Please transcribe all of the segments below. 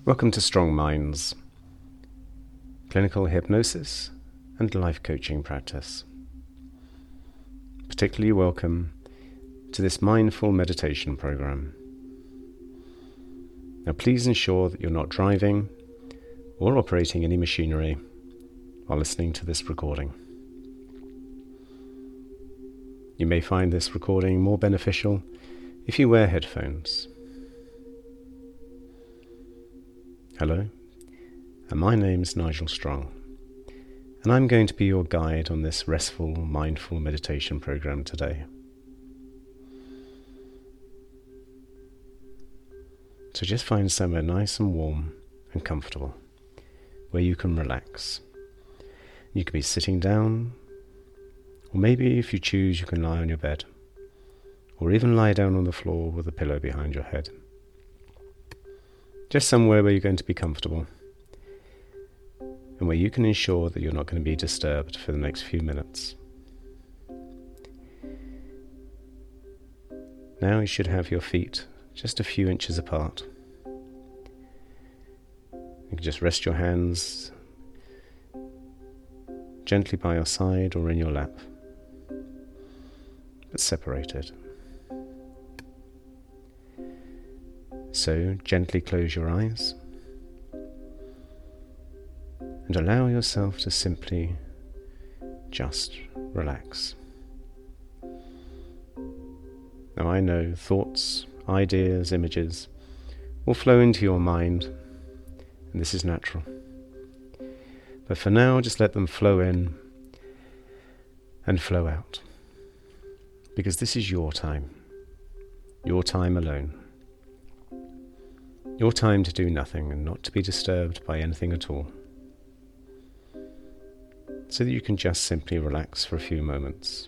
Welcome to Strong Minds, clinical hypnosis and life coaching practice. Particularly welcome to this mindful meditation program. Now please ensure that you're not driving or operating any machinery while listening to this recording. You may find this recording more beneficial if you wear headphones. Hello, and my name's Nigel Strong, and I'm going to be your guide on this restful, mindful meditation program today. So just find somewhere nice and warm and comfortable, where you can relax. You can be sitting down, or maybe if you choose you can lie on your bed, or even lie down on the floor with a pillow behind your head. Just somewhere where you're going to be comfortable and where you can ensure that you're not going to be disturbed for the next few minutes. Now you should have your feet just a few inches apart. You can just rest your hands gently by your side or in your lap, but separated. So gently close your eyes and allow yourself to simply just relax. Now I know thoughts, ideas, images will flow into your mind, and this is natural. But for now, just let them flow in and flow out, because this is your time alone. Your time to do nothing and not to be disturbed by anything at all, so that you can just simply relax for a few moments.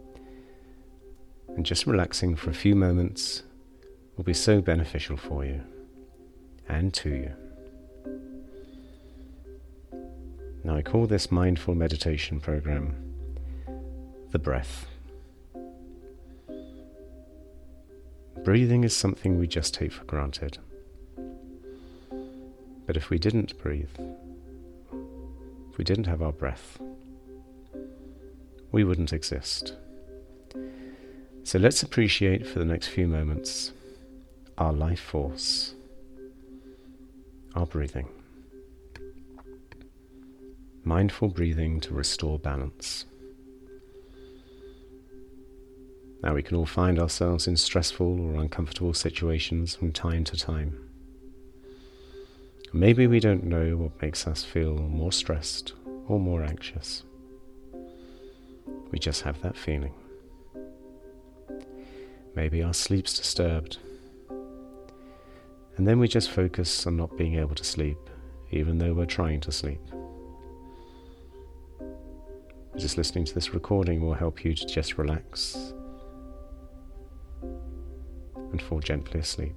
And just relaxing for a few moments will be so beneficial for you and to you. Now I call this mindful meditation program the breath. Breathing is something we just take for granted. But if we didn't breathe, if we didn't have our breath, we wouldn't exist. So let's appreciate for the next few moments our life force, our breathing. Mindful breathing to restore balance. Now we can all find ourselves in stressful or uncomfortable situations from time to time. Maybe we don't know what makes us feel more stressed or more anxious. We just have that feeling. Maybe our sleep's disturbed, and then we just focus on not being able to sleep, even though we're trying to sleep. Just listening to this recording will help you to just relax and fall gently asleep.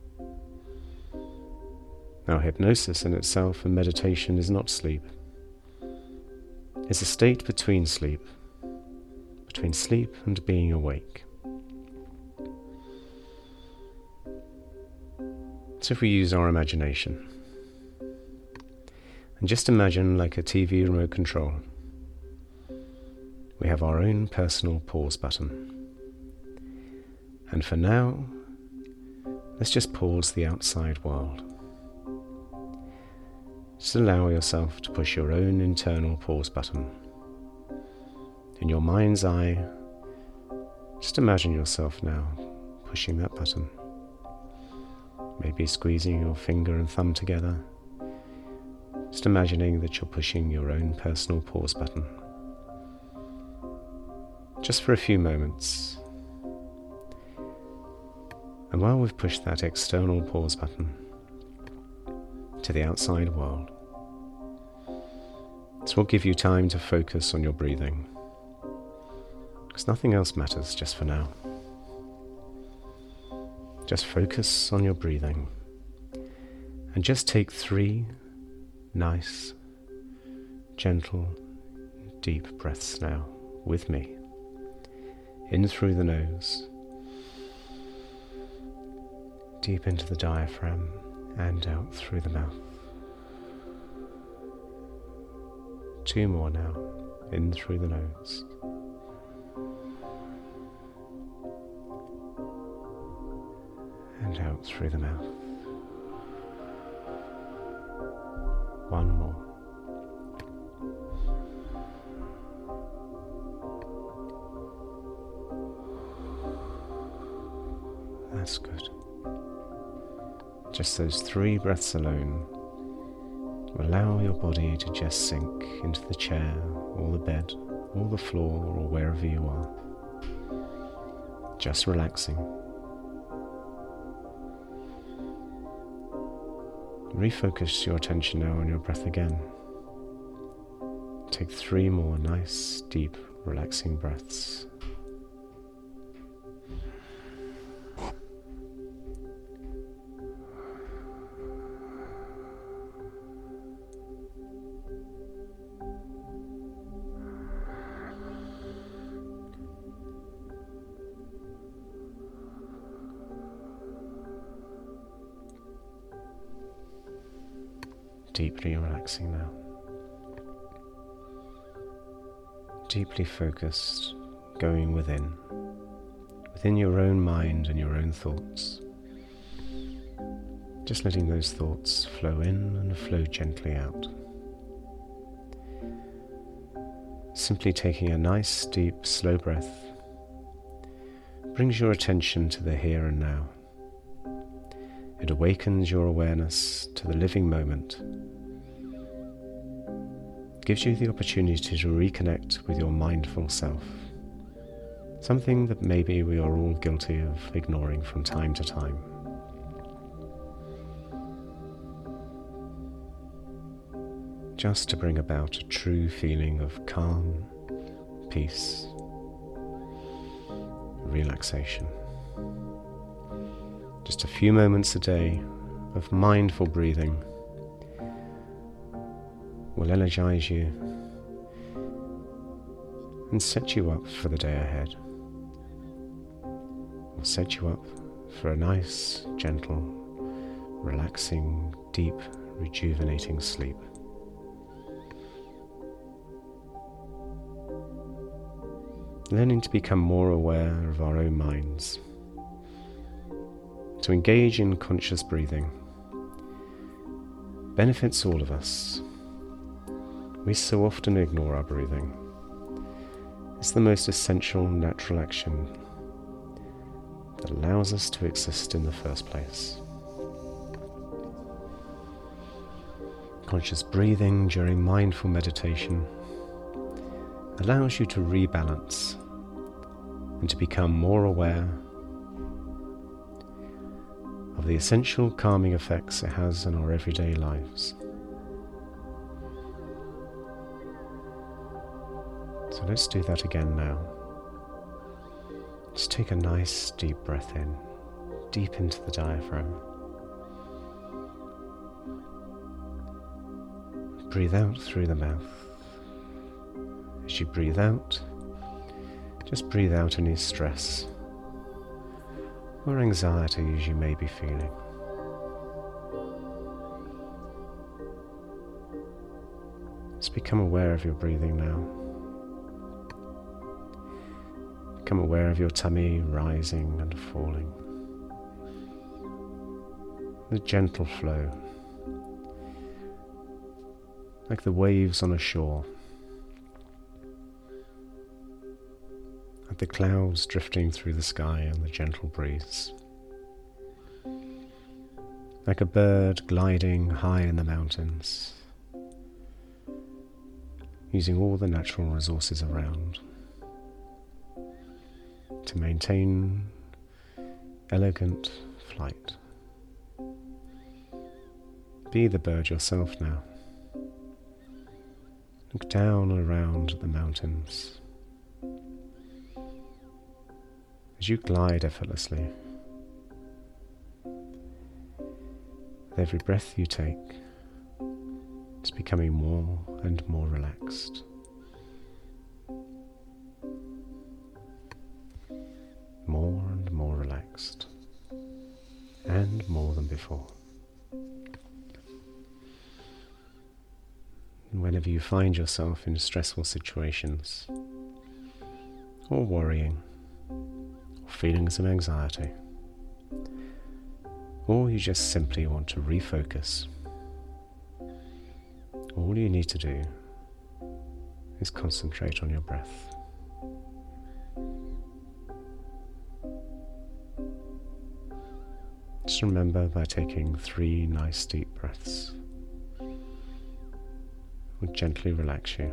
Now, hypnosis in itself and meditation is not sleep. It's a state between sleep and being awake. So if we use our imagination, and just imagine like a TV remote control, we have our own personal pause button. And for now, let's just pause the outside world. Just allow yourself to push your own internal pause button. In your mind's eye, just imagine yourself now pushing that button. Maybe squeezing your finger and thumb together. Just imagining that you're pushing your own personal pause button. Just for a few moments. And while we've pushed that external pause button to the outside world, this will give you time to focus on your breathing, because nothing else matters just for now. Just focus on your breathing and just take 3 nice, gentle, deep breaths now with me. In through the nose, deep into the diaphragm, and out through the mouth. 2 more now, in through the nose. And out through the mouth. 1 more. That's good. Just those 3 breaths alone allow your body to just sink into the chair or the bed or the floor or wherever you are. Just relaxing. Refocus your attention now on your breath again. Take 3 more nice, deep, relaxing breaths. Deeply relaxing now. Deeply focused, going within your own mind and your own thoughts. Just letting those thoughts flow in and flow gently out. Simply taking a nice, deep, slow breath brings your attention to the here and now. It awakens your awareness to the living moment, gives you the opportunity to reconnect with your mindful self, something that maybe we are all guilty of ignoring from time to time. Just to bring about a true feeling of calm, peace, relaxation. Just a few moments a day of mindful breathing will energize you and set you up for the day ahead. Will set you up for a nice, gentle, relaxing, deep, rejuvenating sleep. Learning to become more aware of our own minds, to engage in conscious breathing, benefits all of us. We so often ignore our breathing. It's the most essential natural action that allows us to exist in the first place. Conscious breathing during mindful meditation allows you to rebalance and to become more aware of the essential calming effects it has on our everyday lives. So let's do that again now. Just take a nice deep breath in, deep into the diaphragm. Breathe out through the mouth. As you breathe out, just breathe out any stress or anxieties you may be feeling. Just become aware of your breathing now. Become aware of your tummy rising and falling. The gentle flow, like the waves on a shore, like the clouds drifting through the sky in the gentle breeze, like a bird gliding high in the mountains, using all the natural resources around to maintain elegant flight. Be the bird yourself now. Look down around the mountains as you glide effortlessly. With every breath you take, it's becoming more and more relaxed. More and more relaxed, and more than before. whenever you find yourself in stressful situations, or worrying, or feelings of anxiety, or you just simply want to refocus, all you need to do is concentrate on your breath. Just remember, by taking 3 nice deep breaths will gently relax you,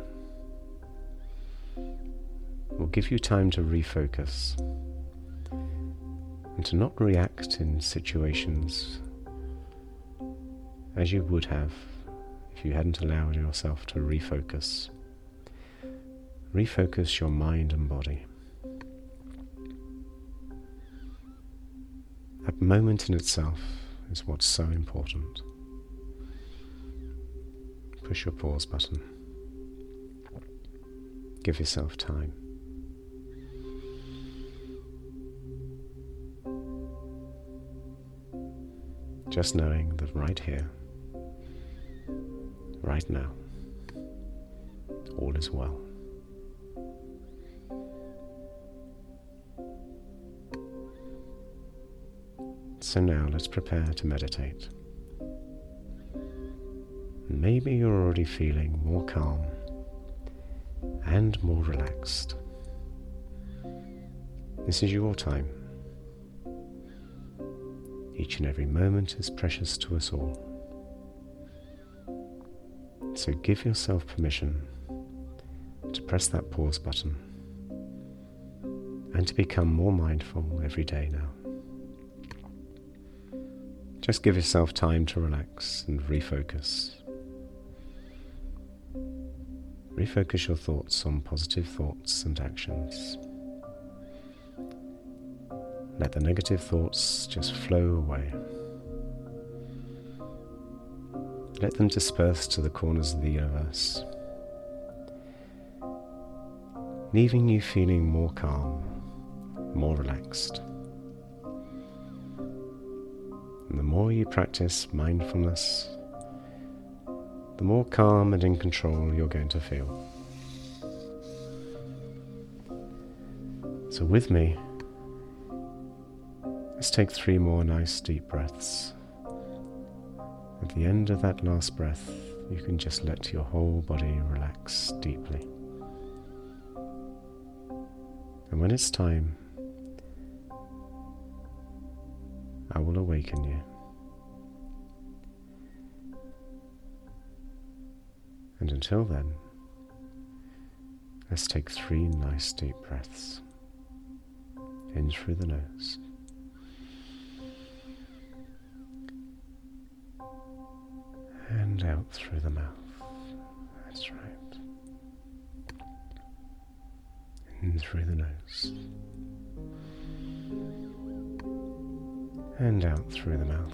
will give you time to refocus and to not react in situations as you would have if you hadn't allowed yourself to refocus. Refocus your mind and body. That moment in itself is what's so important. Push your pause button. Give yourself time. Just knowing that right here, right now, all is well. So now let's prepare to meditate. Maybe you're already feeling more calm and more relaxed. This is your time. Each and every moment is precious to us all. So give yourself permission to press that pause button and to become more mindful every day now. Just give yourself time to relax and refocus. Refocus your thoughts on positive thoughts and actions. Let the negative thoughts just flow away. Let them disperse to the corners of the universe, leaving you feeling more calm, more relaxed. And the more you practice mindfulness, the more calm and in control you're going to feel. So with me, let's take 3 more nice deep breaths. At the end of that last breath, you can just let your whole body relax deeply. And when it's time, I will awaken you. And until then, let's take 3 nice deep breaths. In through the nose. And out through the mouth. That's right. In through the nose. And out through the mouth.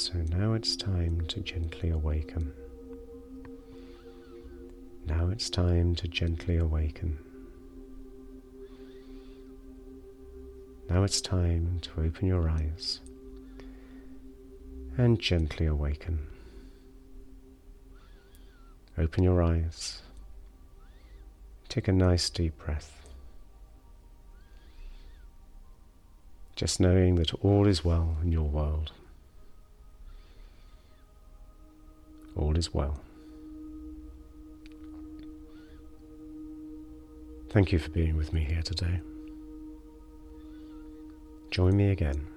So now it's time to gently awaken. Now it's time to gently awaken. Now it's time to open your eyes and gently awaken. Open your eyes. Take a nice deep breath. Just knowing that all is well in your world. All is well. Thank you for being with me here today. Join me again